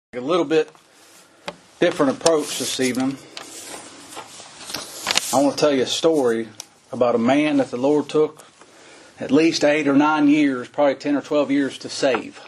A little bit different approach this evening. I want to tell you a story about a man that the Lord took at least 8 or 9 years, probably 10 or 12 years to save.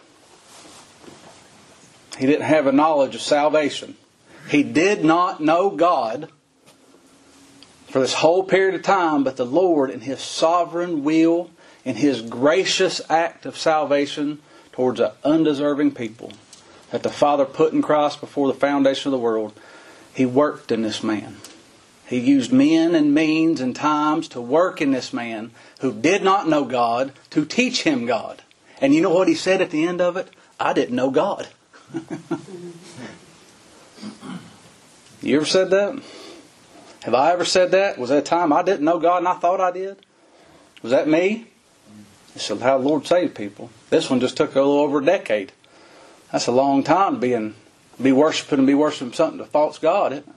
He didn't have a knowledge of salvation. He did not know God for this whole period of time, but the Lord in His sovereign will, in His gracious act of salvation towards an undeserving people that the Father put in Christ before the foundation of the world, He worked in this man. He used men and means and times to work in this man who did not know God to teach him God. And you know what he said at the end of it? I didn't know God. You ever said that? Have I ever said that? Was there a time I didn't know God and I thought I did? Was that me? This is how the Lord saved people. This one just took a little over a decade. That's a long time to be worshiping something to false God, isn't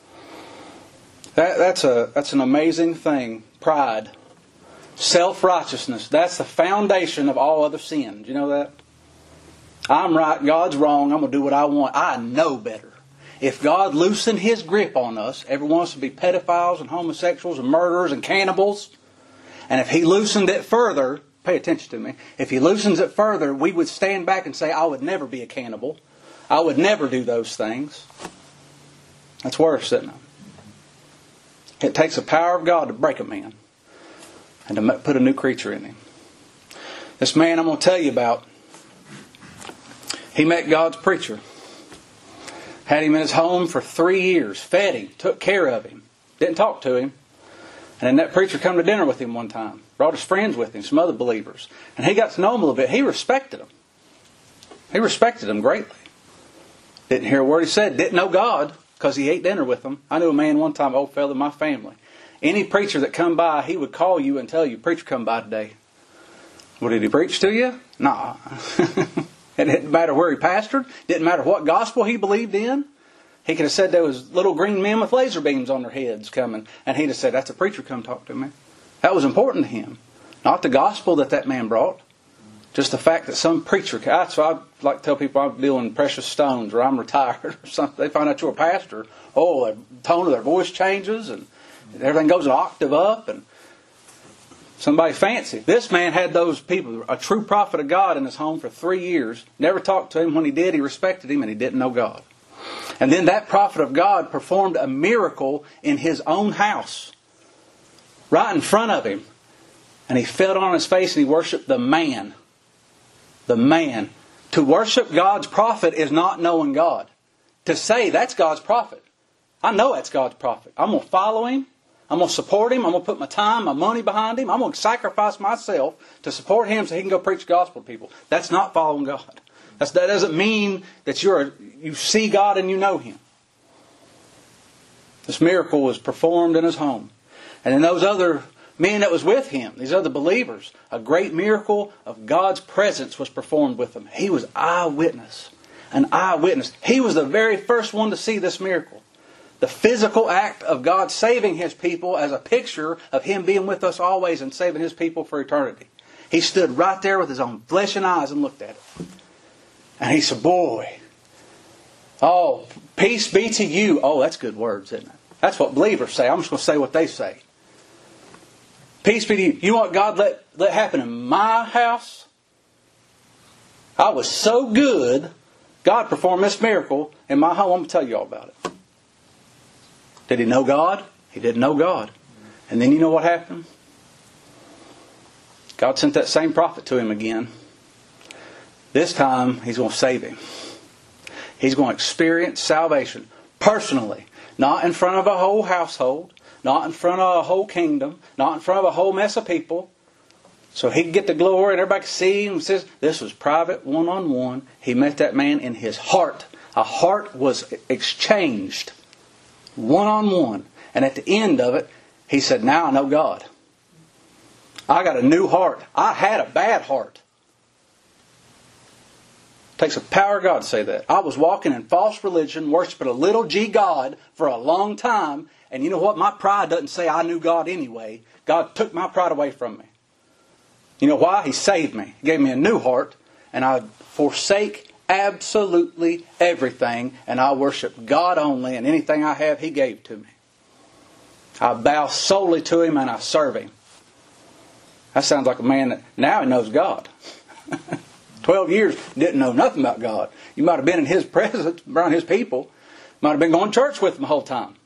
it? That's an amazing thing. Pride. Self-righteousness. That's the foundation of all other sin. Do you know that? I'm right, God's wrong, I'm going to do what I want. I know better. If God loosened His grip on us, everyone wants to be pedophiles and homosexuals and murderers and cannibals. And if He loosened it further, pay attention to me, if He loosens it further, we would stand back and say, I would never be a cannibal. I would never do those things. That's worse, isn't it? It takes the power of God to break a man and to put a new creature in him. This man I'm going to tell you about, he met God's preacher. Had him in his home for 3 years. Fed him. Took care of him. Didn't talk to him. And then that preacher come to dinner with him one time. Brought his friends with him, some other believers. And he got to know him a little bit. He respected them. He respected them greatly. Didn't hear a word he said. Didn't know God because he ate dinner with them. I knew a man one time, old fella in my family. Any preacher that come by, he would call you and tell you, preacher come by today. Well, did he preach to you? Nah. It didn't matter where he pastored. Didn't matter what gospel he believed in. He could have said there was little green men with laser beams on their heads coming. And he'd have said, that's a preacher, come talk to me. That was important to him. Not the gospel that man brought. Just the fact that some preacher... So I like to tell people I'm dealing in precious stones or I'm retired or something. They find out you're a pastor. Oh, the tone of their voice changes and everything goes an octave up and somebody fancy. This man had those people, a true prophet of God in his home for 3 years. Never talked to him. When he did, he respected him and he didn't know God. And then that prophet of God performed a miracle in his own house. Right in front of him. And he fell on his face and he worshipped the man. The man. To worship God's prophet is not knowing God. To say that's God's prophet. I know that's God's prophet. I'm going to follow him. I'm going to support him. I'm going to put my time, my money behind him. I'm going to sacrifice myself to support him so he can go preach the gospel to people. That's not following God. That doesn't mean that you see God and you know Him. This miracle was performed in his home. And in those other men that was with him, these other believers, a great miracle of God's presence was performed with them. He was eyewitness. An eyewitness. He was the very first one to see this miracle. The physical act of God saving His people as a picture of Him being with us always and saving His people for eternity. He stood right there with His own flesh and eyes and looked at it. And he said, boy, oh, peace be to you. Oh, that's good words, isn't it? That's what believers say. I'm just going to say what they say. Peace be to you. You know what God let happen in my house? I was so good, God performed this miracle in my home. I'm going to tell you all about it. Did he know God? He didn't know God. And then you know what happened? God sent that same prophet to him again. This time, He's going to save him. He's going to experience salvation personally. Not in front of a whole household. Not in front of a whole kingdom. Not in front of a whole mess of people. So he can get the glory and everybody can see him. Says, this was private, one-on-one. He met that man in his heart. A heart was exchanged. One-on-one. And at the end of it, he said, now I know God. I got a new heart. I had a bad heart. It takes the power of God to say that. I was walking in false religion, worshiping a little g God for a long time. And you know what? My pride doesn't say I knew God anyway. God took my pride away from me. You know why? He saved me. He gave me a new heart. And I forsake absolutely everything, and I worship God only, and anything I have, He gave to me. I bow solely to Him and I serve Him. That sounds like a man that now he knows God. 12 years, didn't know nothing about God. You might have been in His presence, around His people. Might have been going to church with Him the whole time.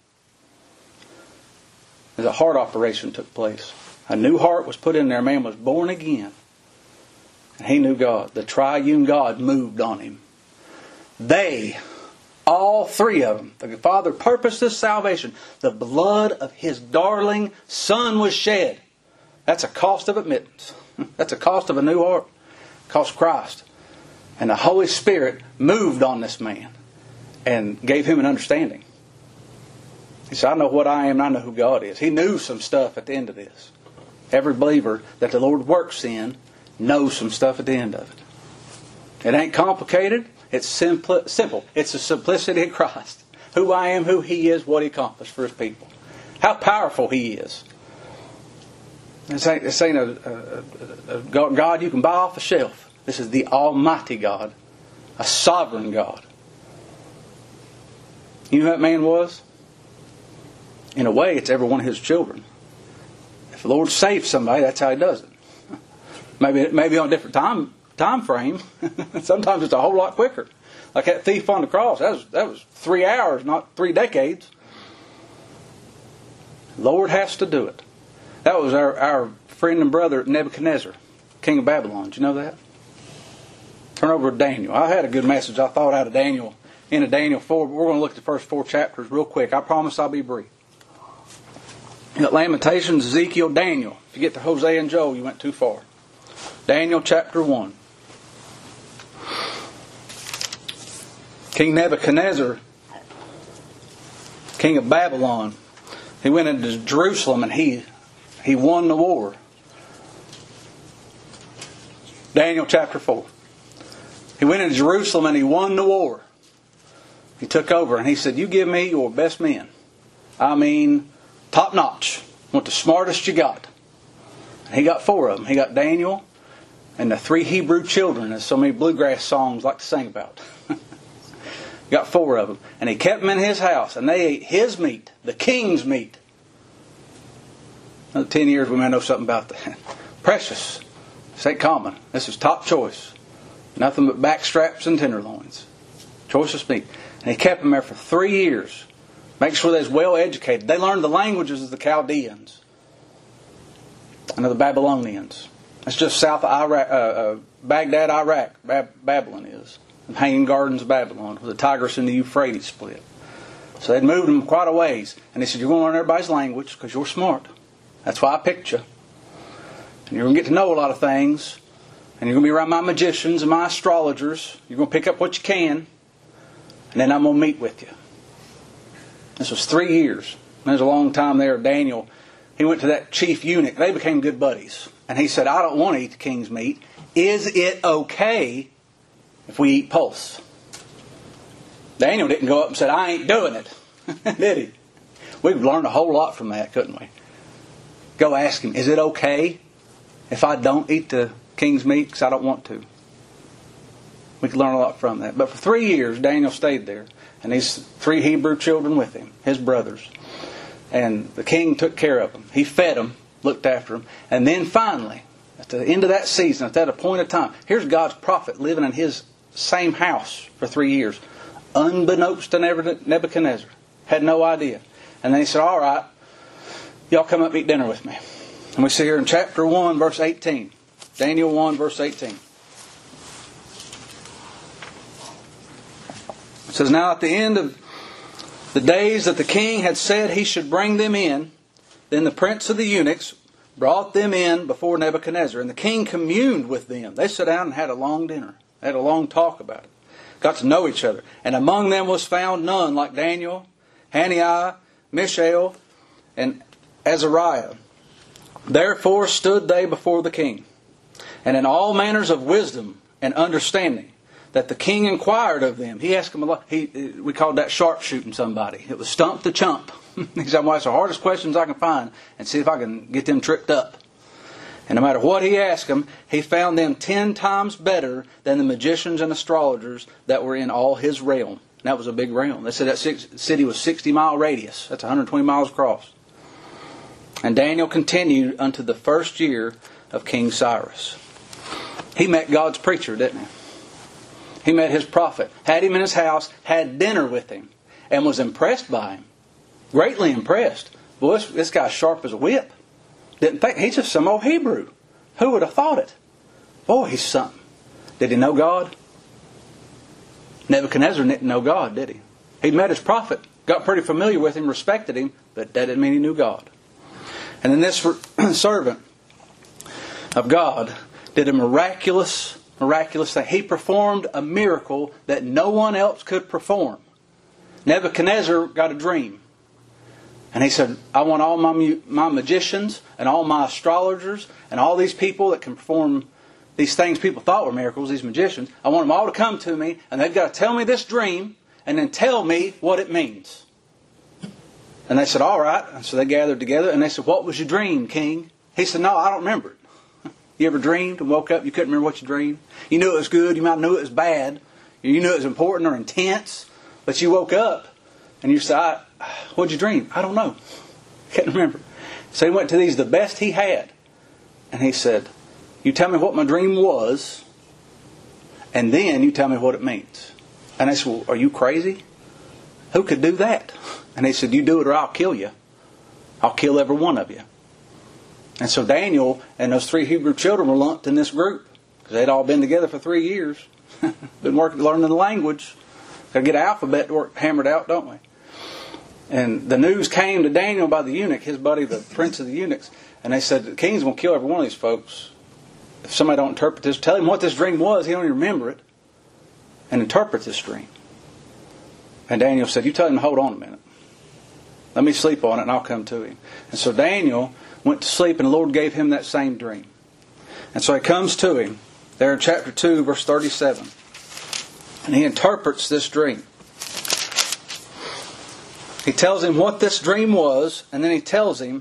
As a heart operation took place. A new heart was put in there. A man was born again. And he knew God. The triune God moved on him. They, all three of them, the Father purposed this salvation. The blood of His darling Son was shed. That's a cost of admittance. That's a cost of a new heart. It cost Christ. And the Holy Spirit moved on this man and gave him an understanding. He said, I know what I am and I know who God is. He knew some stuff at the end of this. Every believer that the Lord works in knows some stuff at the end of it. It ain't complicated. It's simple. It's the simplicity of Christ. Who I am, who He is, what He accomplished for His people. How powerful He is. This ain't a God you can buy off the shelf. This is the Almighty God. A sovereign God. You know who that man was? In a way, it's every one of His children. If the Lord saves somebody, that's how He does it. Maybe on a different time frame. Sometimes it's a whole lot quicker. Like that thief on the cross. That was 3 hours, not 3 decades. The Lord has to do it. That was our friend and brother Nebuchadnezzar, king of Babylon. Do you know that? Turn over to Daniel. I had a good message I thought out of Daniel. Into Daniel 4. We're going to look at the first 4 chapters real quick. I promise I'll be brief. You got Lamentations, Ezekiel, Daniel. If you get to Hosea and Joel, you went too far. Daniel chapter 1. King Nebuchadnezzar, king of Babylon, he went into Jerusalem and he won the war. Daniel chapter 4. He went into Jerusalem and he won the war. He took over and he said, you give me your best men. I mean, top notch. Want the smartest you got. And he got 4 of them. He got Daniel and the 3 Hebrew children, as so many bluegrass songs like to sing about. He got 4 of them. And he kept them in his house. And they ate his meat, the king's meat. Another 10 years we may know something about that. Precious. This ain't common. This is top choice. Nothing but backstraps and tenderloins. Choicest meat. And he kept them there for 3 years. Make sure they was well educated. They learned the languages of the Chaldeans and of the Babylonians. That's just south of Iraq, Baghdad, Iraq. Babylon is. The Hanging Gardens of Babylon, where the Tigris and the Euphrates split. So they'd moved them quite a ways. And they said, you're going to learn everybody's language because you're smart. That's why I picked you. And you're going to get to know a lot of things. And you're going to be around my magicians and my astrologers. You're going to pick up what you can. And then I'm going to meet with you. This was 3 years. There's a long time there. Daniel, he went to that chief eunuch. They became good buddies. And he said, I don't want to eat the king's meat. Is it okay if we eat pulse? Daniel didn't go up and said, I ain't doing it. Did he? We've learned a whole lot from that, couldn't we? Go ask him, is it okay if I don't eat the king's meat because I don't want to? We could learn a lot from that. But for 3 years, Daniel stayed there. And these 3 Hebrew children with him, his brothers. And the king took care of them. He fed them, looked after them. And then finally, at the end of that season, at that appointed time, here's God's prophet living in his same house for 3 years. Unbeknownst to Nebuchadnezzar. Had no idea. And then he said, all right, y'all come up and eat dinner with me. And we see here in chapter 1, verse 18. Daniel 1, verse 18. It says, now at the end of the days that the king had said he should bring them in, then the prince of the eunuchs brought them in before Nebuchadnezzar. And the king communed with them. They sat down and had a long dinner. They had a long talk about it. Got to know each other. And among them was found none like Daniel, Hananiah, Mishael, and Azariah. Therefore stood they before the king. And in all manners of wisdom and understanding, that the king inquired of them. He asked them a lot. We called that sharpshooting somebody. It was stump the chump. He said, well, that's the hardest questions I can find and see if I can get them tripped up. And no matter what he asked them, he found them 10 times better than the magicians and astrologers that were in all his realm. And that was a big realm. They said that city was 60-mile radius. That's 120 miles across. And Daniel continued unto the first year of King Cyrus. He met God's preacher, didn't he? He met his prophet, had him in his house, had dinner with him, and was impressed by him. Greatly impressed. Boy, this guy's sharp as a whip. Didn't think, he's just some old Hebrew. Who would have thought it? Boy, he's something. Did he know God? Nebuchadnezzar didn't know God, did he? He'd met his prophet, got pretty familiar with him, respected him, but that didn't mean he knew God. And then this servant of God did a miraculous thing. He performed a miracle that no one else could perform. Nebuchadnezzar got a dream. And he said, I want all my magicians and all my astrologers and all these people that can perform these things people thought were miracles, these magicians. I want them all to come to me, and they've got to tell me this dream and then tell me what it means. And they said, all right. And so they gathered together and they said, what was your dream, King? He said, no, I don't remember it. You ever dreamed and woke up, you couldn't remember what you dreamed? You knew it was good, you might know it was bad. You knew it was important or intense, but you woke up and you said, what'd you dream? I don't know. Can't remember. So he went to the best he had. And he said, you tell me what my dream was, and then you tell me what it means. And I said, well, are you crazy? Who could do that? And he said, you do it or I'll kill you. I'll kill every one of you. And so Daniel and those 3 Hebrew children were lumped in this group. Because they'd all been together for 3 years. Been learning the language. Got to get an alphabet hammered out, don't we? And the news came to Daniel by the eunuch, his buddy, the prince of the eunuchs. And they said, the king's going to kill every one of these folks. If somebody don't interpret this, tell him what this dream was. He don't even remember it. And interpret this dream. And Daniel said, you tell him to hold on a minute. Let me sleep on it and I'll come to him. And so Daniel went to sleep and the Lord gave him that same dream. And so he comes to him there in chapter 2, verse 37. And he interprets this dream. He tells him what this dream was, and then he tells him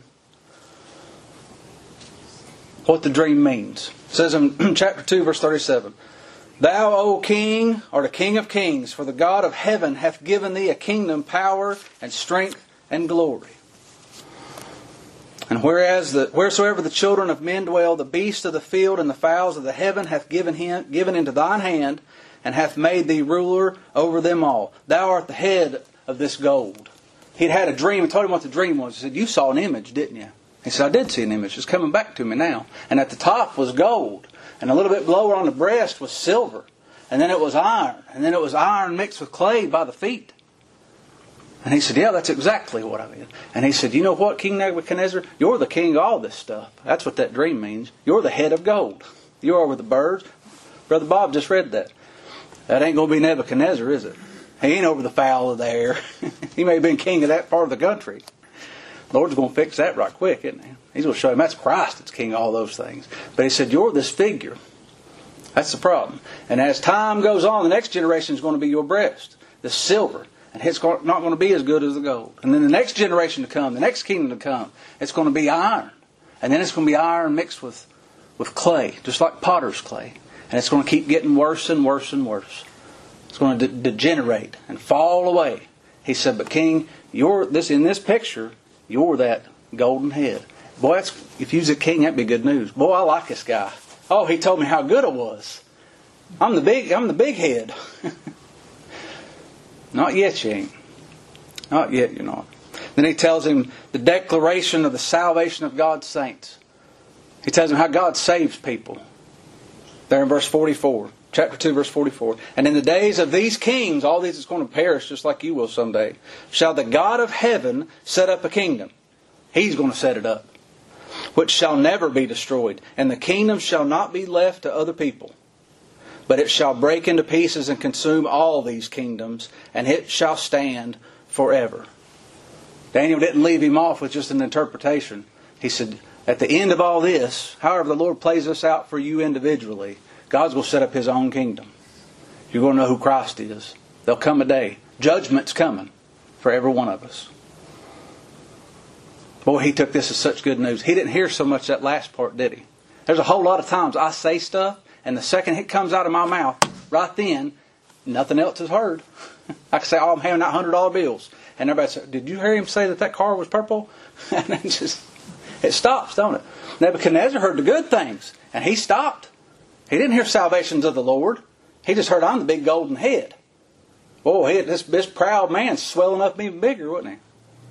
what the dream means. It says in chapter 2, verse 37, Thou, O King, art a King of kings, for the God of heaven hath given thee a kingdom, power, and strength, and glory. And wheresoever the children of men dwell, the beasts of the field and the fowls of the heaven hath given into thine hand, and hath made thee ruler over them all. Thou art the head of this gold. He'd had a dream and told him what the dream was. He said, you saw an image, didn't you? He said, I did see an image. It's coming back to me now. And at the top was gold. And a little bit lower on the breast was silver. And then it was iron. And then it was iron mixed with clay by the feet. And he said, yeah, that's exactly what I mean. And he said, you know what, King Nebuchadnezzar? You're the king of all this stuff. That's what that dream means. You're the head of gold. You're over the birds. Brother Bob just read that. That ain't going to be Nebuchadnezzar, is it? He ain't over the fowl of the air. He may have been king of that part of the country. The Lord's going to fix that right quick, isn't he? He's going to show him that's Christ that's king of all those things. But he said, you're this figure. That's the problem. And as time goes on, the next generation is going to be your breast, the silver. And it's not going to be as good as the gold. And then the next generation to come, the next kingdom to come, it's going to be iron. And then it's going to be iron mixed with clay, just like potter's clay. And it's going to keep getting worse and worse and worse. It's going to degenerate and fall away. He said, but King, in this picture, you're that golden head. Boy, if you was a king, that'd be good news. Boy, I like this guy. Oh, he told me how good I was. I'm the big head. Not yet, you ain't. Not yet, you're not. Then he tells him the declaration of the salvation of God's saints. He tells him how God saves people. There in verse 44. Chapter 2, verse 44. And in the days of these kings, all these is going to perish just like you will someday, shall the God of heaven set up a kingdom. He's going to set it up. Which shall never be destroyed. And the kingdom shall not be left to other people. But it shall break into pieces and consume all these kingdoms. And it shall stand forever. Daniel didn't leave him off with just an interpretation. He said, at the end of all this, however the Lord plays this out for you individually, God's going to set up His own kingdom. You're going to know who Christ is. There'll come a day. Judgment's coming for every one of us. Boy, he took this as such good news. He didn't hear so much that last part, did he? There's a whole lot of times I say stuff, and the second it comes out of my mouth, right then, nothing else is heard. I can say, oh, I'm handing out $100 bills. And everybody says, did you hear him say that car was purple? And it stops, don't it? Nebuchadnezzar heard the good things, and he stopped. He didn't hear salvations of the Lord. He just heard, I'm the big golden head. Oh, this proud man swelling up even bigger, wasn't he?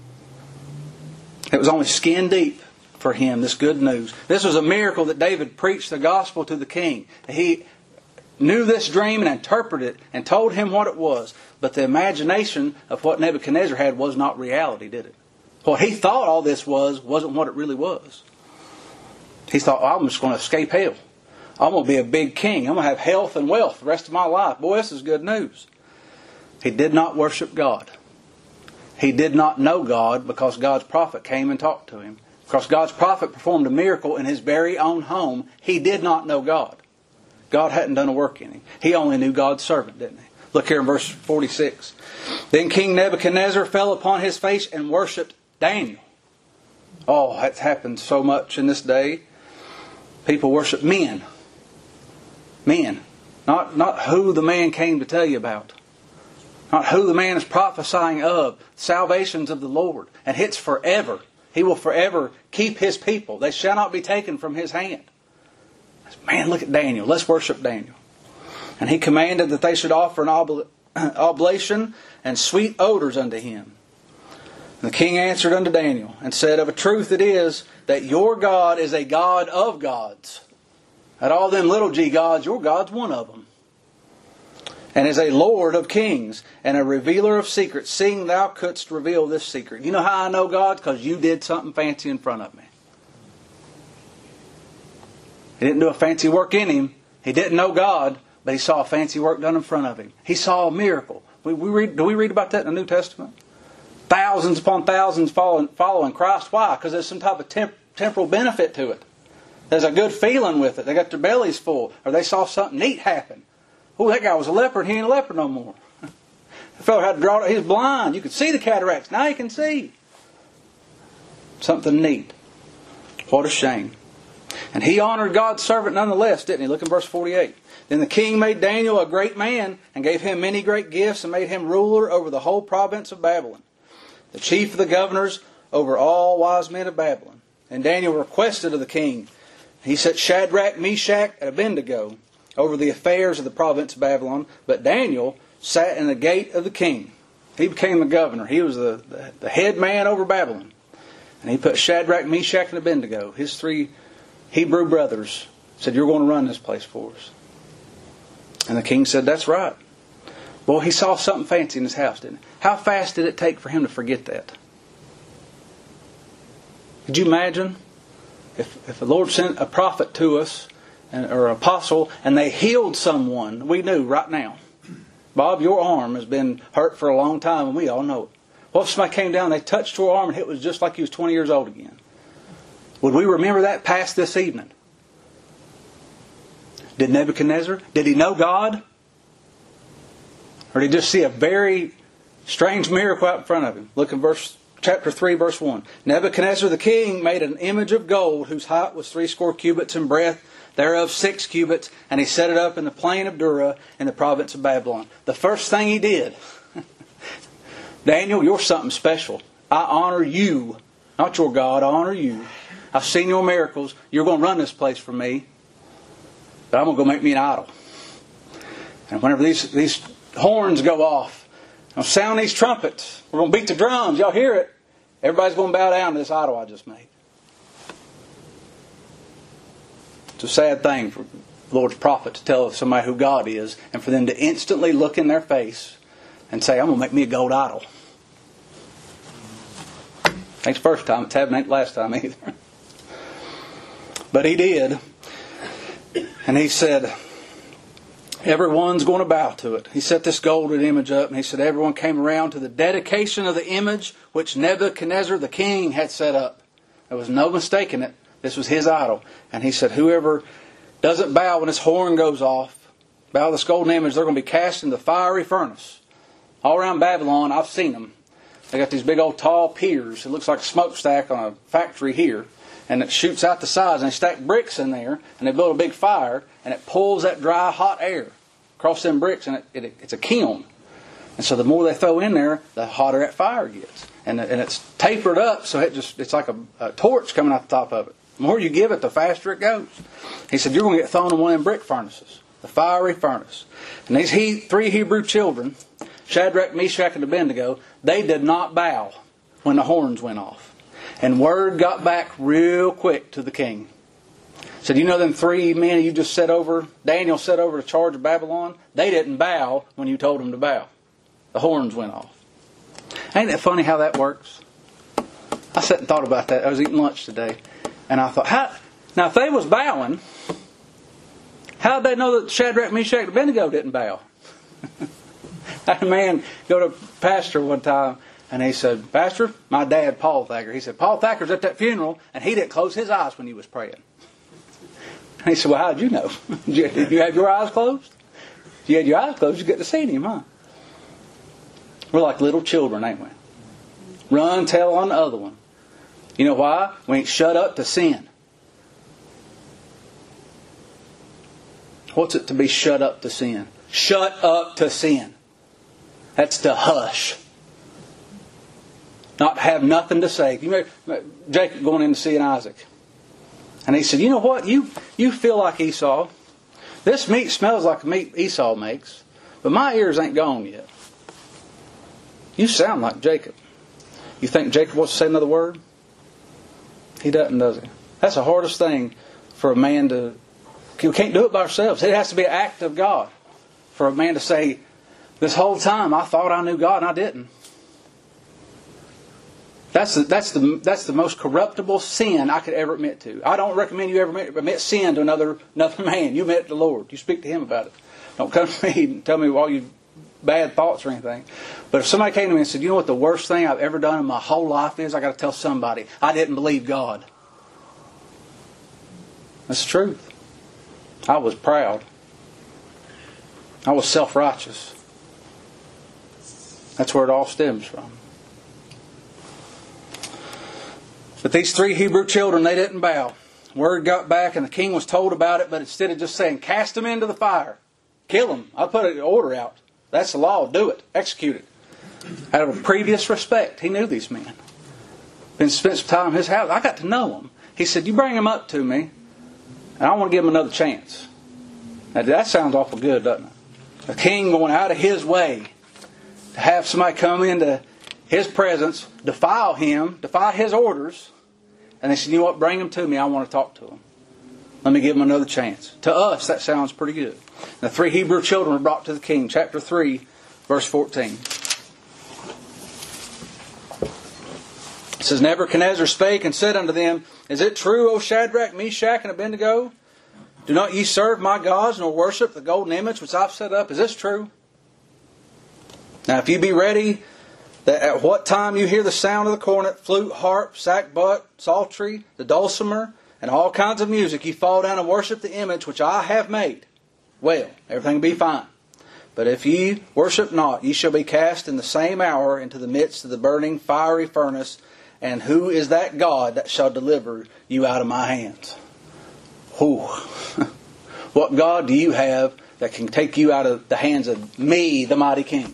It was only skin deep for him, this good news. This was a miracle that David preached the gospel to the king. He knew this dream and interpreted it and told him what it was. But the imagination of what Nebuchadnezzar had was not reality, did it? What he thought all this wasn't what it really was. He thought, oh, I'm just going to escape hell. I'm going to be a big king. I'm going to have health and wealth the rest of my life. Boy, this is good news. He did not worship God. He did not know God because God's prophet came and talked to him. Because God's prophet performed a miracle in his very own home, he did not know God. God hadn't done a work in him. He only knew God's servant, didn't he? Look here in verse 46. Then King Nebuchadnezzar fell upon his face and worshipped Daniel. Oh, that's happened so much in this day. People worship men. Men. Not who the man came to tell you about. Not who the man is prophesying of. Salvations of the Lord. And it's forever. He will forever keep his people. They shall not be taken from his hand. Man, look at Daniel. Let's worship Daniel. And he commanded that they should offer an oblation and sweet odors unto him. And the king answered unto Daniel and said, of a truth it is that your God is a God of gods. At all them little g gods, your God's one of them. And is a Lord of kings and a revealer of secrets, seeing thou couldst reveal this secret. You know how I know God? Because you did something fancy in front of me. He didn't do a fancy work in him. He didn't know God, but he saw a fancy work done in front of him. He saw a miracle. Do we read about that in the New Testament? Thousands upon thousands following Christ. Why? Because there's some type of temporal benefit to it. There's a good feeling with it. They got their bellies full. Or they saw something neat happen. Oh, that guy was a leper and he ain't a leper no more. The fellow had to draw it. He was blind. You could see the cataracts. Now you can see. Something neat. What a shame. And he honored God's servant nonetheless, didn't he? Look in verse 48. Then the king made Daniel a great man and gave him many great gifts and made him ruler over the whole province of Babylon, the chief of the governors over all wise men of Babylon. And Daniel requested of the king. He set Shadrach, Meshach, and Abednego over the affairs of the province of Babylon. But Daniel sat in the gate of the king. He became the governor. He was the head man over Babylon. And he put Shadrach, Meshach, and Abednego, his 3 Hebrew brothers, said, you're going to run this place for us. And the king said, that's right. Boy, he saw something fancy in his house, didn't he? How fast did it take for him to forget that? Could you imagine if the Lord sent a prophet to us, or an apostle, and they healed someone we knew right now? Bob, your arm has been hurt for a long time, and we all know it. Well, if somebody came down, they touched your arm, and it was just like he was 20 years old again. Would we remember that past this evening? Did Nebuchadnezzar? Did he know God? Or did he just see a very strange miracle out in front of him? Look in chapter 3, verse 1. Nebuchadnezzar the king made an image of gold whose height was 60 cubits and breadth thereof 6 cubits, and he set it up in the plain of Dura in the province of Babylon. The first thing he did, Daniel, you're something special. I honor you. Not your God, I honor you. I've seen your miracles. You're going to run this place for me. But I'm going to go make me an idol. And whenever these horns go off, I'm going to sound these trumpets. We're going to beat the drums. Y'all hear it. Everybody's going to bow down to this idol I just made. It's a sad thing for the Lord's prophet to tell somebody who God is, and for them to instantly look in their face and say, I'm going to make me a gold idol. Ain't the first time. It's happened. Ain't the last time either. But he did. And he said, everyone's going to bow to it. He set this golden image up, and he said everyone came around to the dedication of the image which Nebuchadnezzar the king had set up. There was no mistaking it. This was his idol. And he said, whoever doesn't bow when his horn goes off, bow this golden image, they're going to be cast into the fiery furnace. All around Babylon, I've seen them. They got these big old tall piers. It looks like a smokestack on a factory here. and it shoots out the sides, and they stack bricks in there, and they build a big fire, and it pulls that dry, hot air across them bricks, and it's a kiln. And so the more they throw in there, the hotter that fire gets. And it's tapered up, so it's like a torch coming out the top of it. The more you give it, the faster it goes. He said, you're going to get thrown in one of them brick furnaces, the fiery furnace. And these three Hebrew children, Shadrach, Meshach, and Abednego, they did not bow when the horns went off. And word got back real quick to the king. Said, you know them three men you just set over, Daniel set over the charge of Babylon? They didn't bow when you told them to bow. The horns went off. Ain't it funny how that works? I sat and thought about that. I was eating lunch today. And I thought, now if they was bowing, how did they know that Shadrach, Meshach, and Abednego didn't bow? I had a man go to a pastor one time, and he said, Pastor, my dad, Paul Thacker, he said, Paul Thacker's at that funeral, and he didn't close his eyes when he was praying. And he said, well, how did you know? Did you have your eyes closed? If you had your eyes closed, you get to see him, huh? We're like little children, ain't we? Run, tell on the other one. You know why? We ain't shut up to sin. What's it to be shut up to sin? Shut up to sin. That's to hush. Not have nothing to say. You remember Jacob going in to see Isaac. And he said, you know what? You feel like Esau. This meat smells like the meat Esau makes. But my ears ain't gone yet. You sound like Jacob. You think Jacob wants to say another word? He doesn't, does he? That's the hardest thing for a man to... We can't do it by ourselves. It has to be an act of God. For a man to say, this whole time I thought I knew God and I didn't. That's the most corruptible sin I could ever admit to. I don't recommend you ever admit sin to another man. You admit it to the Lord. You speak to Him about it. Don't come to me and tell me all you bad thoughts or anything. But if somebody came to me and said, you know what the worst thing I've ever done in my whole life is? I got to tell somebody. I didn't believe God. That's the truth. I was proud. I was self-righteous. That's where it all stems from. But these three Hebrew children, they didn't bow. Word got back and the king was told about it, but instead of just saying, cast them into the fire, kill them, I put an order out. That's the law. Do it. Execute it. Out of a previous respect. He knew these men. Been spent some time in his house. I got to know them. He said, you bring them up to me, and I want to give them another chance. Now, that sounds awful good, doesn't it? A king going out of his way to have somebody come into his presence, defile him, defy his orders, and they said, you know what, bring them to me. I want to talk to them. Let me give them another chance. To us, that sounds pretty good. The three Hebrew children were brought to the king. Chapter 3, verse 14. It says, Nebuchadnezzar spake and said unto them, Is it true, O Shadrach, Meshach, and Abednego? Do not ye serve my gods, nor worship the golden image which I've set up? Is this true? Now if you be ready, that at what time you hear the sound of the cornet, flute, harp, sackbut, psaltery, the dulcimer, and all kinds of music, ye fall down and worship the image which I have made. Well, everything will be fine. But if ye worship not, ye shall be cast in the same hour into the midst of the burning fiery furnace. And who is that God that shall deliver you out of my hands? Whew. What God do you have that can take you out of the hands of me, the mighty king?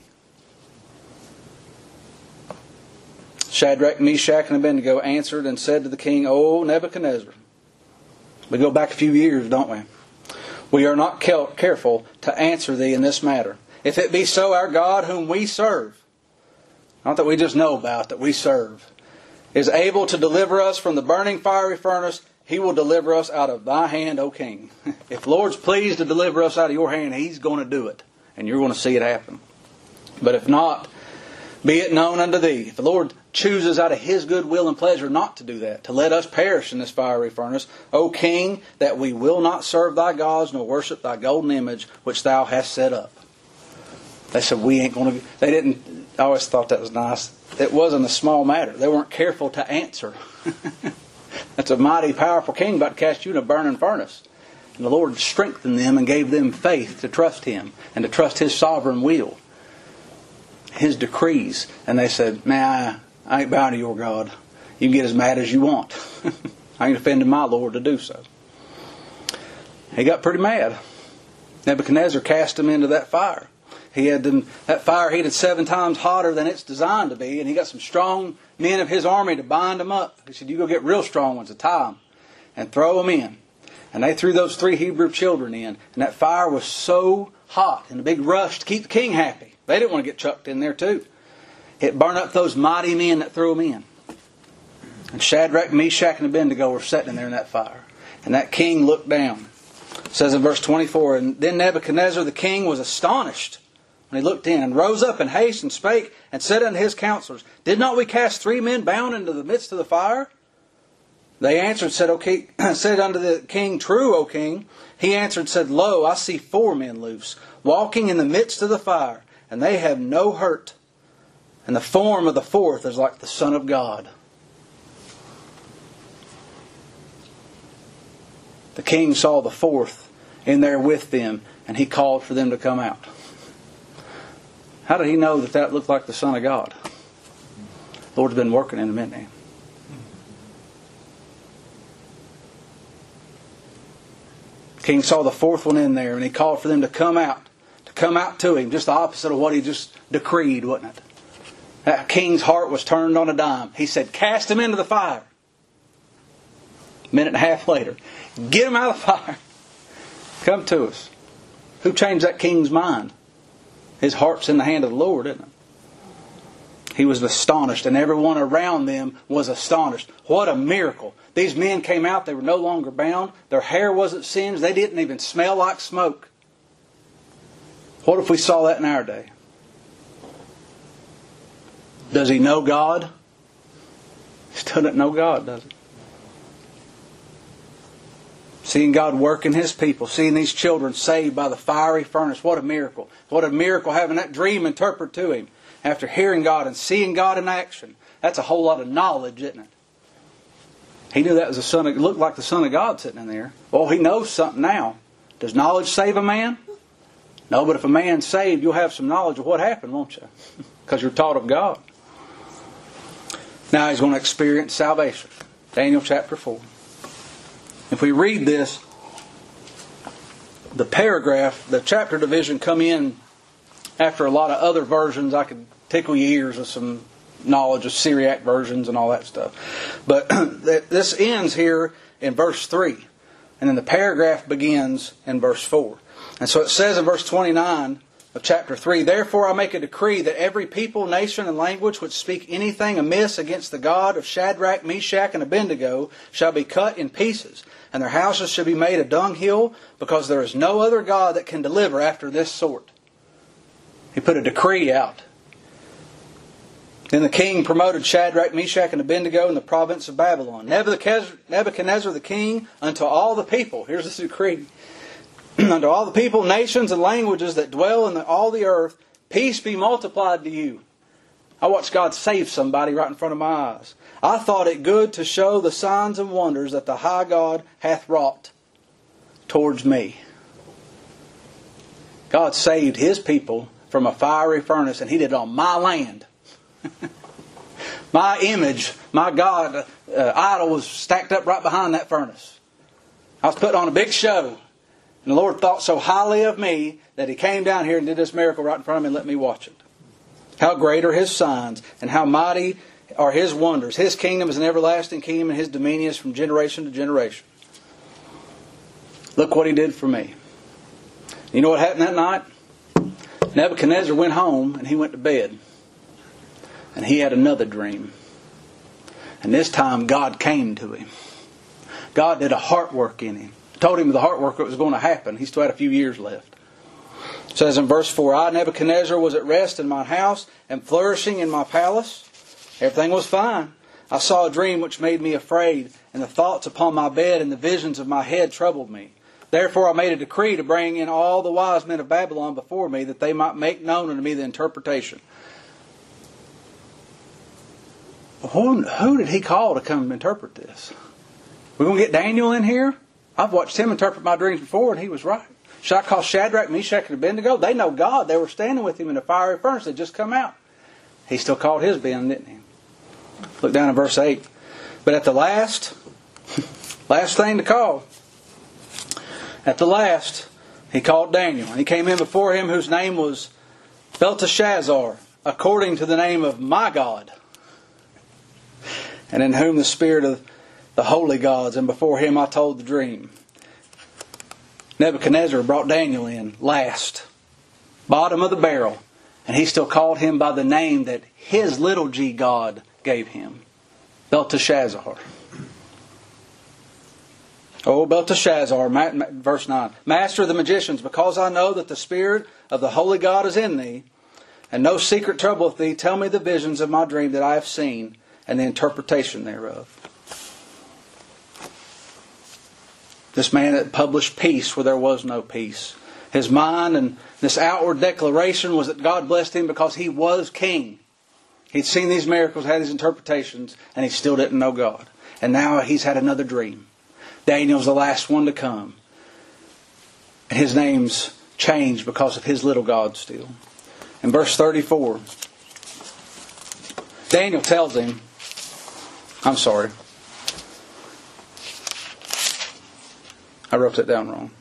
Shadrach, Meshach, and Abednego answered and said to the king, O Nebuchadnezzar. We go back a few years, don't we? We are not careful to answer thee in this matter. If it be so, our God whom we serve, not that we just know about, that we serve, is able to deliver us from the burning fiery furnace, He will deliver us out of thy hand, O king. If the Lord's pleased to deliver us out of your hand, He's going to do it. And you're going to see it happen. But if not, be it known unto thee. If the Lord chooses out of His good will and pleasure not to do that, to let us perish in this fiery furnace, O king, that we will not serve thy gods, nor worship thy golden image, which thou hast set up. They said, we ain't going to... They didn't... I always thought that was nice. It wasn't a small matter. They weren't careful to answer. That's a mighty, powerful king about to cast you in a burning furnace. And the Lord strengthened them and gave them faith to trust Him and to trust His sovereign will, His decrees. And they said, man, I ain't bound to your God. You can get as mad as you want. I ain't offended my Lord to do so. He got pretty mad. Nebuchadnezzar cast him into that fire. He had them, that fire heated 7 times hotter than it's designed to be, and he got some strong men of his army to bind them up. He said, you go get real strong ones to tie them and throw them in. And they threw those 3 Hebrew children in, and that fire was so hot and a big rush to keep the king happy. They didn't want to get chucked in there too. It burned up those mighty men that threw them in. And Shadrach, Meshach, and Abednego were sitting in there in that fire. And that king looked down. It says in verse 24, and then Nebuchadnezzar the king was astonished when he looked in, and rose up in haste and spake, and said unto his counselors, did not we cast 3 men bound into the midst of the fire? They answered, said unto the king, true, O king. He answered, said, lo, I see 4 men loose, walking in the midst of the fire, and they have no hurt. And the form of the 4th is like the Son of God. The king saw the 4th in there with them, and he called for them to come out. How did he know that that looked like the Son of God? The Lord's been working in him, hasn't he? The king saw the 4th one in there, and he called for them to come out to him. Just the opposite of what he just decreed, wasn't it? That king's heart was turned on a dime. He said, cast him into the fire. A minute and a half later, get him out of the fire. Come to us. Who changed that king's mind? His heart's in the hand of the Lord, isn't it? He was astonished, and everyone around them was astonished. What a miracle. These men came out, they were no longer bound. Their hair wasn't singed. They didn't even smell like smoke. What if we saw that in our day? Does he know God? He still doesn't know God, does he? Seeing God work in His people. Seeing these children saved by the fiery furnace. What a miracle. What a miracle having that dream interpreted to him. After hearing God and seeing God in action. That's a whole lot of knowledge, isn't it? He knew that was the Son of, it looked like the Son of God sitting in there. Well, he knows something now. Does knowledge save a man? No, but if a man's saved, you'll have some knowledge of what happened, won't you? Because you're taught of God. Now he's going to experience salvation. Daniel chapter 4. If we read this, the paragraph, the chapter division come in after a lot of other versions. I could tickle your ears with some knowledge of Syriac versions and all that stuff. But this ends here in verse 3. And then the paragraph begins in verse 4. And so it says in verse 29 of chapter 3, therefore I make a decree that every people, nation, and language which speak anything amiss against the God of Shadrach, Meshach, and Abednego shall be cut in pieces, and their houses shall be made a dunghill, because there is no other God that can deliver after this sort. He put a decree out. Then the king promoted Shadrach, Meshach, and Abednego in the province of Babylon. Nebuchadnezzar the king unto all the people. Here's this decree. Unto all the people, nations, and languages that dwell in all the earth, peace be multiplied to you. I watched God save somebody right in front of my eyes. I thought it good to show the signs and wonders that the high God hath wrought towards me. God saved His people from a fiery furnace, and He did it on my land. My image, my God idol was stacked up right behind that furnace. I was putting on a big show. And the Lord thought so highly of me that He came down here and did this miracle right in front of me and let me watch it. How great are His signs, and how mighty are His wonders. His kingdom is an everlasting kingdom, and His dominion is from generation to generation. Look what He did for me. You know what happened that night? Nebuchadnezzar went home and he went to bed. And he had another dream. And this time God came to him. God did a heart work in him. Told him the heart work was going to happen. He still had a few years left. It says in verse 4, I, Nebuchadnezzar, was at rest in my house and flourishing in my palace. Everything was fine. I saw a dream which made me afraid, and the thoughts upon my bed and the visions of my head troubled me. Therefore I made a decree to bring in all the wise men of Babylon before me, that they might make known unto me the interpretation. Who did he call to come and interpret this? We're going to get Daniel in here? I've watched him interpret my dreams before, and he was right. Should I call Shadrach, Meshach, and Abednego? They know God. They were standing with him in a fiery furnace that just come out. He still called his Ben, didn't he? Look down in verse 8. But at the last, Last thing to call. At the last, he called Daniel. And he came in before him whose name was Belteshazzar, according to the name of my God, and in whom the spirit of the holy gods, and before him I told the dream. Nebuchadnezzar brought Daniel in last, bottom of the barrel, and he still called him by the name that his little g God gave him, Belteshazzar. O Belteshazzar, verse 9, Master of the magicians, because I know that the spirit of the holy God is in thee, and no secret troubleth thee, tell me the visions of my dream that I have seen, and the interpretation thereof. This man that published peace where there was no peace. His mind and this outward declaration was that God blessed him because he was king. He'd seen these miracles, had these interpretations, and he still didn't know God. And now he's had another dream. Daniel's the last one to come. And his name's changed because of his little God still. In verse 34, Daniel tells him, I'm sorry, I wrote that down wrong.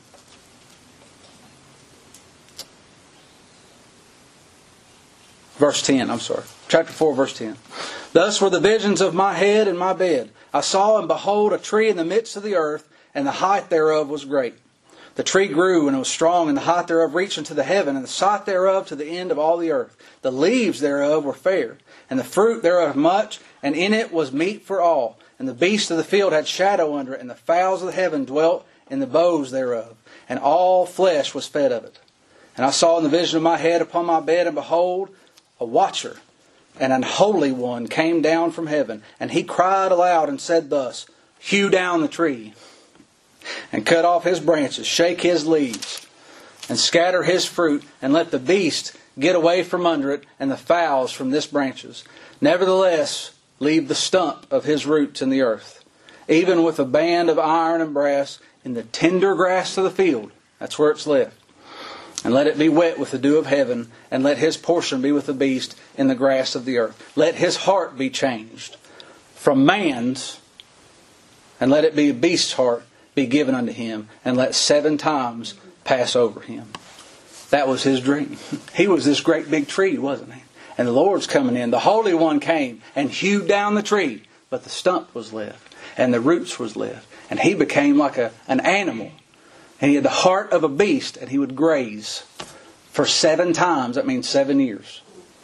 Verse 10, I'm sorry. Chapter 4, verse 10. Thus were the visions of my head and my bed. I saw and behold a tree in the midst of the earth, and the height thereof was great. The tree grew and it was strong, and the height thereof reached unto the heaven, and the sight thereof to the end of all the earth. The leaves thereof were fair, and the fruit thereof much, and in it was meat for all. And the beasts of the field had shadow under it, and the fowls of the heaven dwelt in the boughs thereof, and all flesh was fed of it. And I saw in the vision of my head upon my bed, and behold, a watcher, and an holy one came down from heaven, and he cried aloud and said thus, Hew down the tree, and cut off his branches, shake his leaves, and scatter his fruit, and let the beast get away from under it, and the fowls from this branches. Nevertheless, leave the stump of his roots in the earth, even with a band of iron and brass in the tender grass of the field. That's where it's left. And let it be wet with the dew of heaven, and let his portion be with the beast in the grass of the earth. Let his heart be changed from man's, and let it be a beast's heart be given unto him, and let 7 times pass over him. That was his dream. He was this great big tree, wasn't he? And the Lord's coming in. The Holy One came and hewed down the tree, but the stump was left, and the roots was left. And he became like an animal. And he had the heart of a beast, and he would graze for 7 times. That means 7 years.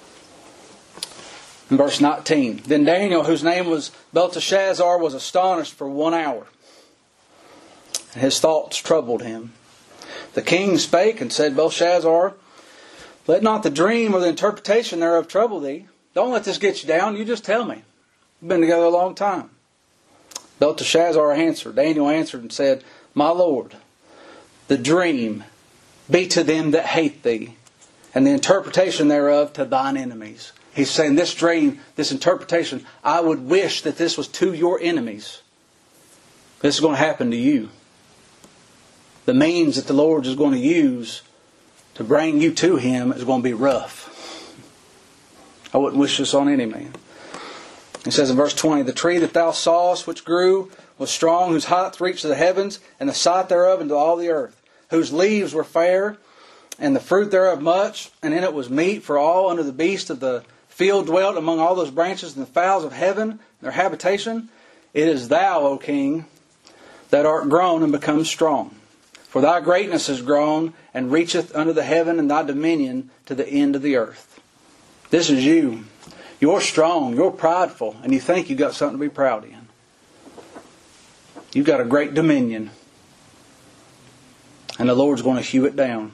In verse 19, Then Daniel, whose name was Belteshazzar, was astonished for 1 hour. And his thoughts troubled him. The king spake and said, Belshazzar, let not the dream or the interpretation thereof trouble thee. Don't let this get you down. You just tell me. We've been together a long time. Belteshazzar answered. Daniel answered and said, My Lord, the dream be to them that hate thee, and the interpretation thereof to thine enemies. He's saying this dream, this interpretation, I would wish that this was to your enemies. This is going to happen to you. The means that the Lord is going to use to bring you to Him is going to be rough. I wouldn't wish this on any man. He says in verse 20, The tree that thou sawest which grew was strong, whose height reached to the heavens, and the sight thereof into all the earth, whose leaves were fair, and the fruit thereof much, and in it was meat for all. Under the beast of the field dwelt among all those branches, and the fowls of heaven, their habitation. It is thou, O king, that art grown and become strong. For thy greatness is grown, and reacheth unto the heaven, and thy dominion to the end of the earth. This is you. You're strong, you're prideful, and you think you've got something to be proud in. You've got a great dominion. And the Lord's going to hew it down.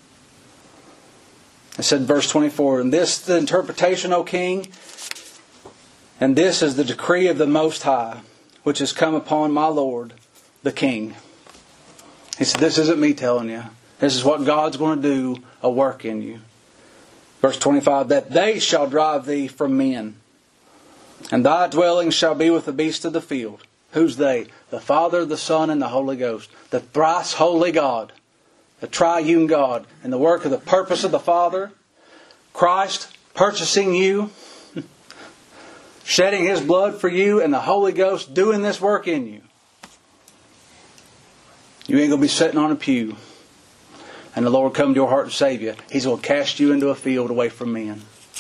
It said in verse 24, And this is the interpretation, O king, and this is the decree of the Most High, which has come upon my Lord, the king. He said, this isn't me telling you. This is what God's going to do, a work in you. Verse 25, That they shall drive thee from men, and thy dwelling shall be with the beasts of the field. Who's they? The Father, the Son, and the Holy Ghost. The thrice holy God. The triune God. And the work of the purpose of the Father. Christ purchasing you. Shedding His blood for you. And the Holy Ghost doing this work in you. You ain't going to be sitting on a pew and the Lord come to your heart and save you. He's going to cast you into a field away from men.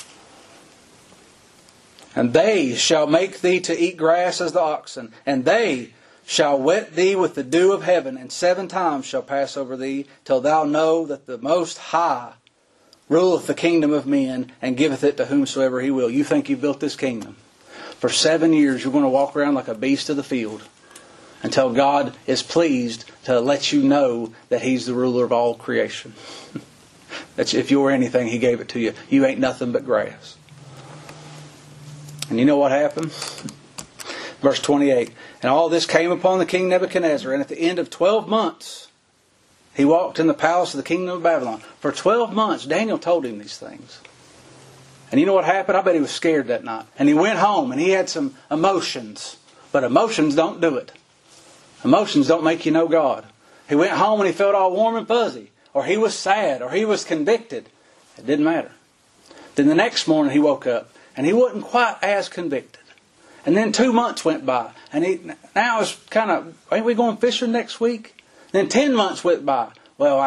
And they shall make thee to eat grass as the oxen, and they shall wet thee with the dew of heaven, and 7 times shall pass over thee, till thou know that the Most High ruleth the kingdom of men, and giveth it to whomsoever He will. You think you built this kingdom. For 7 years you're going to walk around like a beast of the field, until God is pleased to let you know that He's the ruler of all creation. That's, if you were anything, He gave it to you. You ain't nothing but grass. And you know what happened? Verse 28. And all this came upon the king Nebuchadnezzar. And at the end of 12 months, he walked in the palace of the kingdom of Babylon. For 12 months, Daniel told him these things. And you know what happened? I bet he was scared that night. And he went home and he had some emotions. But emotions don't do it. Emotions don't make you know God. He went home and he felt all warm and fuzzy. Or he was sad. Or he was convicted. It didn't matter. Then the next morning he woke up. And he wasn't quite as convicted. And then 2 months went by. And now it's kind of, ain't we going fishing next week? Then 10 months went by. Well,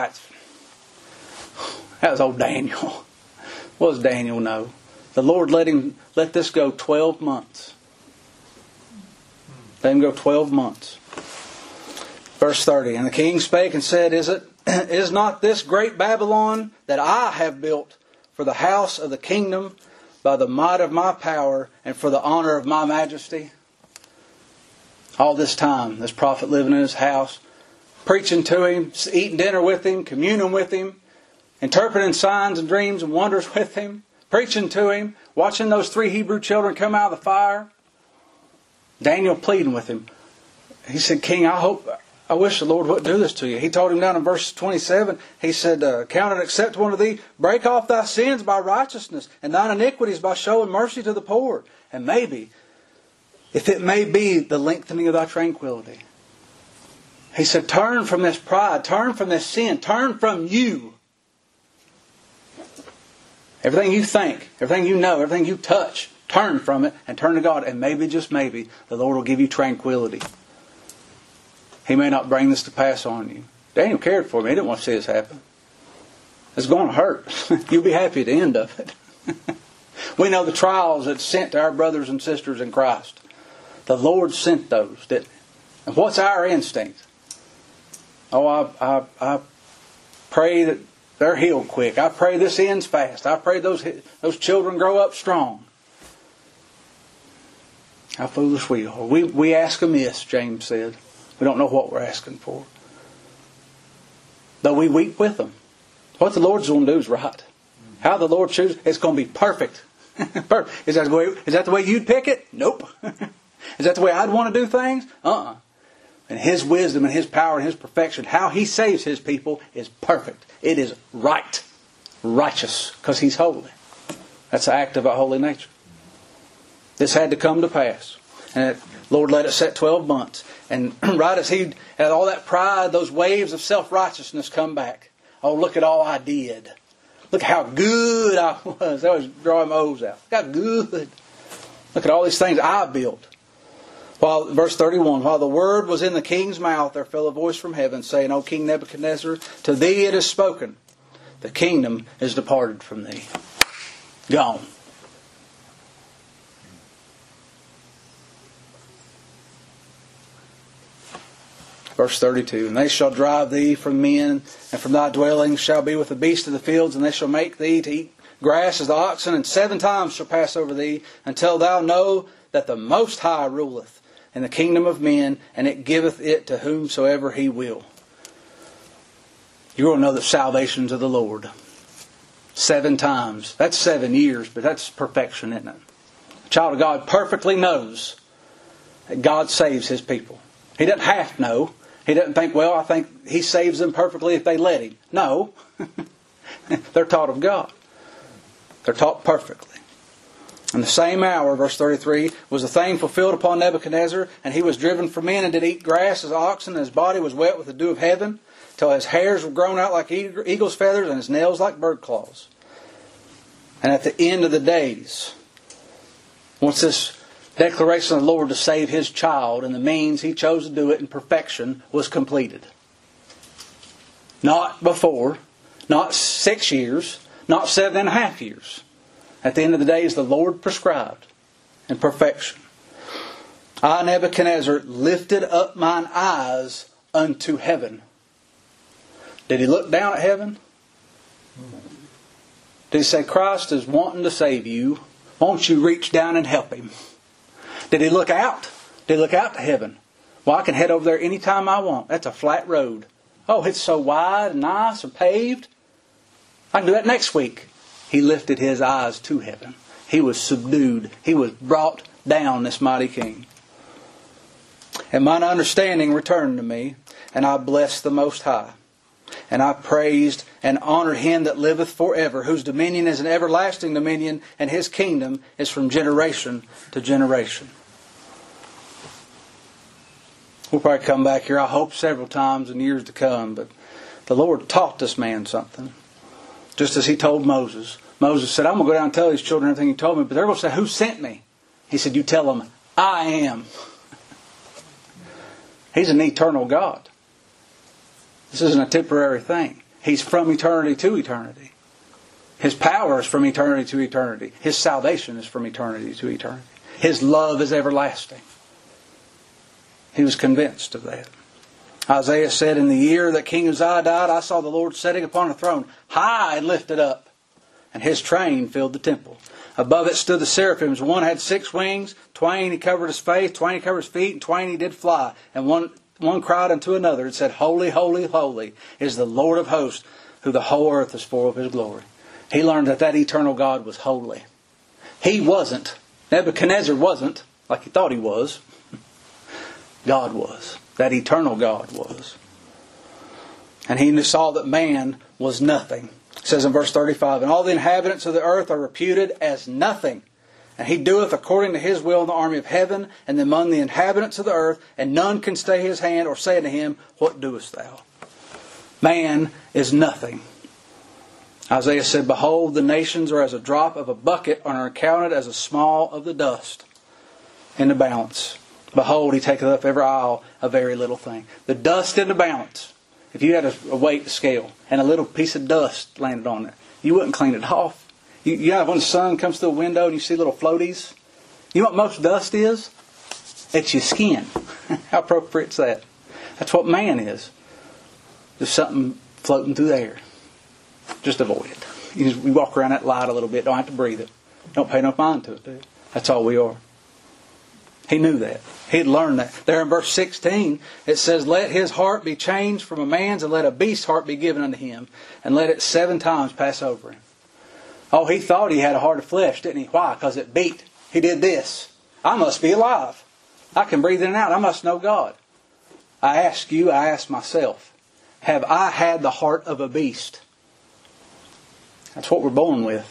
that was old Daniel. What does Daniel know? The Lord let this go 12 months. Let him go 12 months. Verse 30. And the king spake and said, Is not this great Babylon that I have built for the house of the kingdom, by the might of my power and for the honor of my majesty? All this time, this prophet living in his house, preaching to him, eating dinner with him, communing with him, interpreting signs and dreams and wonders with him, preaching to him, watching those 3 Hebrew children come out of the fire. Daniel pleading with him. He said, King, I wish the Lord wouldn't do this to you. He told him down in verse 27, he said, Count it acceptable unto thee, break off thy sins by righteousness, and thine iniquities by showing mercy to the poor. And maybe, if it may be the lengthening of thy tranquility. He said, turn from this pride, turn from this sin, turn from you. Everything you think, everything you know, everything you touch, turn from it and turn to God. And maybe, just maybe, the Lord will give you tranquility. He may not bring this to pass on you. Daniel cared for me. He didn't want to see this happen. It's going to hurt. You'll be happy at the end of it. We know the trials that's sent to our brothers and sisters in Christ. The Lord sent those, didn't He? And what's our instinct? Oh, I pray that they're healed quick. I pray this ends fast. I pray those children grow up strong. How foolish we are. We ask amiss, James said. We don't know what we're asking for. Though we weep with them. What the Lord's going to do is right. How the Lord chooses, it's going to be perfect. Perfect. Is that the way you'd pick it? Nope. Is that the way I'd want to do things? And His wisdom and His power and His perfection, how He saves His people is perfect. It is right. Righteous. Because He's holy. That's the act of a holy nature. This had to come to pass. And Lord let it set 12 months. And right as He had all that pride, those waves of self-righteousness come back. Oh, look at all I did. Look how good I was. I was drawing my O's out. Look how good. Look at all these things I built. While, verse 31, while the word was in the king's mouth, there fell a voice from heaven, saying, O King Nebuchadnezzar, to thee it is spoken. The kingdom is departed from thee. Gone. Verse 32, and they shall drive thee from men, and from thy dwellings shall be with the beasts of the fields, and they shall make thee to eat grass as the oxen, and 7 times shall pass over thee, until thou know that the Most High ruleth in the kingdom of men, and it giveth it to whomsoever He will. You're going to know the salvations of the Lord. 7 times. That's 7 years, but that's perfection, isn't it? A child of God perfectly knows that God saves His people. He doesn't have to know. He doesn't think, well, I think He saves them perfectly if they let Him. No. They're taught of God. They're taught perfectly. In the same hour, verse 33, was the thing fulfilled upon Nebuchadnezzar, and he was driven from men and did eat grass as oxen, and his body was wet with the dew of heaven, till his hairs were grown out like eagle's feathers, and his nails like bird claws. And at the end of the days, once this declaration of the Lord to save His child and the means He chose to do it in perfection was completed. Not before, not 6 years, not 7.5 years. At the end of the days, the Lord prescribed in perfection. I, Nebuchadnezzar, lifted up mine eyes unto heaven. Did he look down at heaven? Did he say, Christ is wanting to save you. Won't you reach down and help him? Did he look out? Did he look out to heaven? Well, I can head over there anytime I want. That's a flat road. Oh, it's so wide and nice and paved. I can do that next week. He lifted his eyes to heaven. He was subdued. He was brought down, this mighty king. And mine understanding returned to me, and I blessed the Most High. And I praised and honored Him that liveth forever, whose dominion is an everlasting dominion, and His kingdom is from generation to generation. We'll probably come back here, I hope, several times in years to come, but the Lord taught this man something. Just as He told Moses. Moses said, I'm going to go down and tell these children everything He told me, but they're going to say, who sent me? He said, you tell them, I am. He's an eternal God. This isn't a temporary thing. He's from eternity to eternity. His power is from eternity to eternity. His salvation is from eternity to eternity. His love is everlasting. He was convinced of that. Isaiah said, in the year that King Uzziah died, I saw the Lord sitting upon a throne, high and lifted up, and His train filled the temple. Above it stood the seraphims. One had 6 wings, twain He covered His face, twain He covered His feet, and twain He did fly. And one cried unto another and said, Holy, holy, holy is the Lord of hosts, who the whole earth is full of His glory. He learned that eternal God was holy. He wasn't. Nebuchadnezzar wasn't, like he thought he was. God was. That eternal God was. And he saw that man was nothing. It says in verse 35, and all the inhabitants of the earth are reputed as nothing. And He doeth according to His will in the army of heaven, and among the inhabitants of the earth, and none can stay His hand or say unto him, what doest thou? Man is nothing. Isaiah said, behold, the nations are as a drop of a bucket, and are counted as a small of the dust in the balance. Behold, He taketh up every isle a very little thing. The dust in the balance. If you had a weight scale and a little piece of dust landed on it, you wouldn't clean it off. You know when the sun comes through the window and you see little floaties? You know what most dust is? It's your skin. How appropriate is that? That's what man is. There's something floating through the air. Just avoid it. You walk around that light a little bit. Don't have to breathe it. Don't pay no mind to it, do you? That's all we are. He knew that. He had learned that. There in verse 16, it says, let his heart be changed from a man's, and let a beast's heart be given unto him, and let it 7 times pass over him. Oh, he thought he had a heart of flesh, didn't he? Why? Because it beat. He did this. I must be alive. I can breathe in and out. I must know God. I ask you, I ask myself, have I had the heart of a beast? That's what we're born with.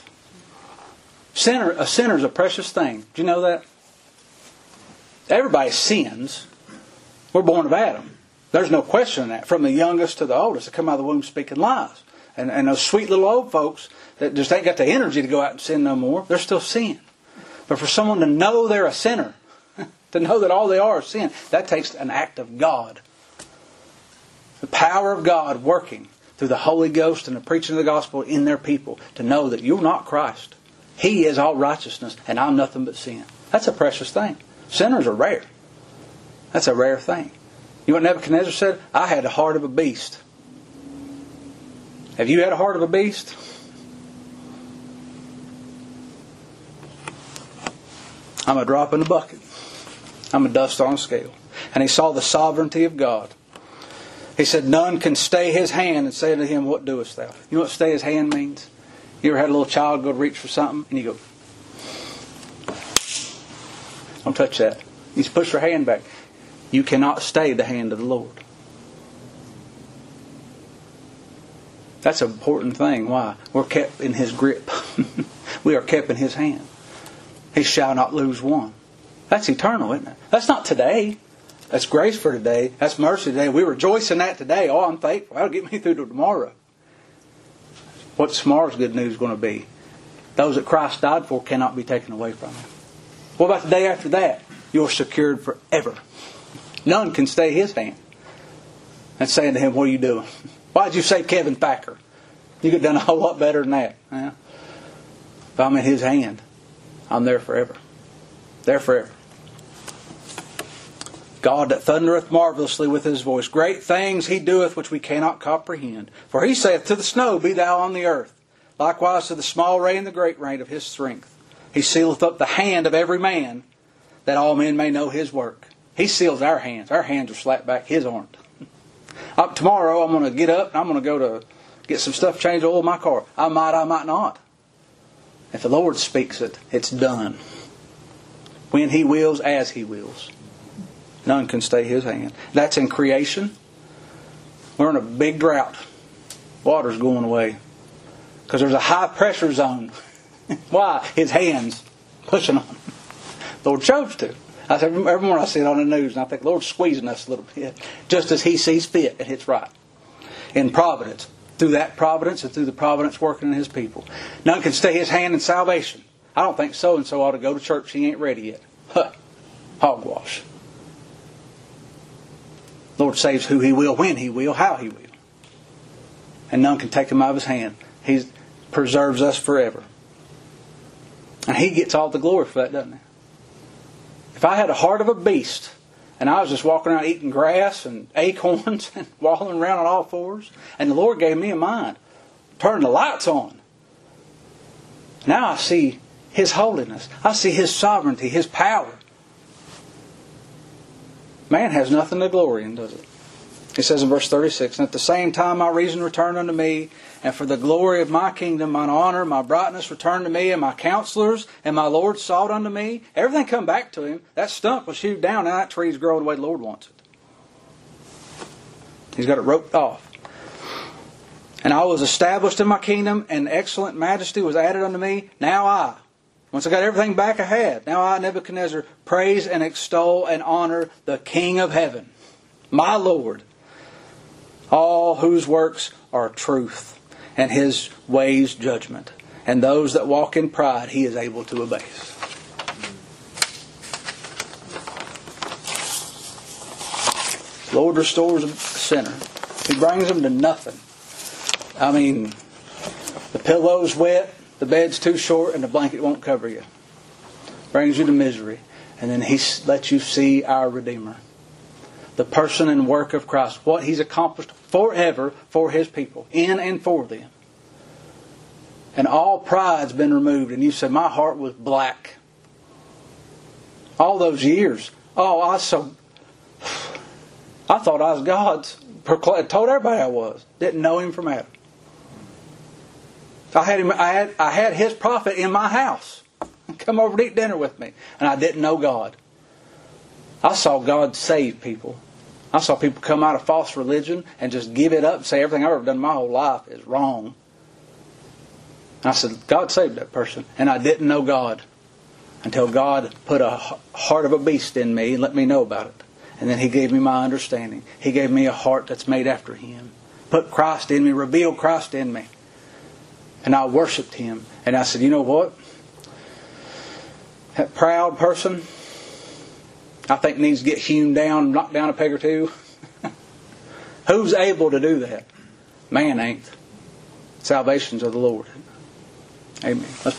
A sinner is a precious thing. Do you know that? Everybody sins. We're born of Adam. There's no question in that. From the youngest to the oldest, they come out of the womb speaking lies. And those sweet little old folks that just ain't got the energy to go out and sin no more, they're still sin. But for someone to know they're a sinner, to know that all they are is sin, that takes an act of God. The power of God working through the Holy Ghost and the preaching of the gospel in their people to know that you're not Christ. He is all righteousness and I'm nothing but sin. That's a precious thing. Sinners are rare. That's a rare thing. You know what Nebuchadnezzar said? I had the heart of a beast. Have you had a heart of a beast? I'm a drop in the bucket. I'm a dust on a scale. And he saw the sovereignty of God. He said, none can stay His hand and say to him, what doest thou? You know what stay His hand means? You ever had a little child go to reach for something and you go, don't touch that. You just push your hand back. You cannot stay the hand of the Lord. That's an important thing. Why? We're kept in His grip. We are kept in His hand. He shall not lose one. That's eternal, isn't it? That's not today. That's grace for today. That's mercy today. We rejoice in that today. Oh, I'm thankful. That'll get me through to tomorrow. What's tomorrow's good news going to be? Those that Christ died for cannot be taken away from Him. What about the day after that? You're secured forever. None can stay His hand. And saying to Him, what are you doing? Why'd you say Kevin Thacker? You could have done a whole lot better than that. Yeah. If I'm in His hand, I'm there forever. There forever. God that thundereth marvelously with His voice. Great things He doeth which we cannot comprehend. For He saith to the snow, Be thou on the earth. Likewise to the small rain and the great rain of His strength. He sealeth up the hand of every man, that all men may know His work. He seals our hands. Our hands are slapped back. His aren't. Tomorrow I'm going to get up and I'm going to go to get some stuff changed oil in my car. I might not. If the Lord speaks it, it's done. When He wills, as He wills. None can stay His hand. That's in creation. We're in a big drought. Water's going away. Because there's a high pressure zone. Why? His hand's pushing on. The Lord chose to. I said, every morning I see it on the news and I think the Lord's squeezing us a little bit. Just as He sees fit and it's right. In providence. Through that providence and through the providence working in His people. None can stay His hand in salvation. I don't think so-and-so ought to go to church. He ain't ready yet. Huh. Hogwash. Lord saves who He will, when He will, how He will. And none can take Him out of His hand. He preserves us forever. And He gets all the glory for that, doesn't He? If I had a heart of a beast, and I was just walking around eating grass and acorns and walking around on all fours, and the Lord gave me a mind, turned the lights on. Now I see His holiness. I see His sovereignty, His power. Man has nothing to glory in, does it? It says in verse 36, And at the same time my reason returned unto me, and for the glory of my kingdom, mine honor, my brightness returned to me, and my counselors and my Lord sought unto me. Everything come back to him. That stump was hewed down, now that tree's growing the way the Lord wants it. He's got it roped off. And I was established in my kingdom, and excellent majesty was added unto me. Once I got everything back I had, now I, Nebuchadnezzar, praise and extol and honor the King of heaven, my Lord, all whose works are truth, and His ways judgment. And those that walk in pride He is able to abase. The Lord restores a sinner. He brings them to nothing. I mean, the pillow's wet, the bed's too short, and the blanket won't cover you. Brings you to misery. And then He lets you see our Redeemer. The person and work of Christ. What He's accomplished forever for His people. In and for them. And all pride's been removed. And you said, my heart was black. All those years. I thought I was God's. Told everybody I was. Didn't know Him from Adam. I had His prophet in my house. Come over to eat dinner with me. And I didn't know God. I saw God save people. I saw people come out of false religion and just give it up and say everything I've ever done my whole life is wrong. And I said, God saved that person. And I didn't know God until God put a heart of a beast in me and let me know about it. And then He gave me my understanding. He gave me a heart that's made after Him. Put Christ in me, revealed Christ in me. And I worshipped Him. And I said, you know what? That proud person, I think needs to get hewn down, knocked down a peg or two. Who's able to do that? Man ain't. Salvation's of the Lord. Amen. Let's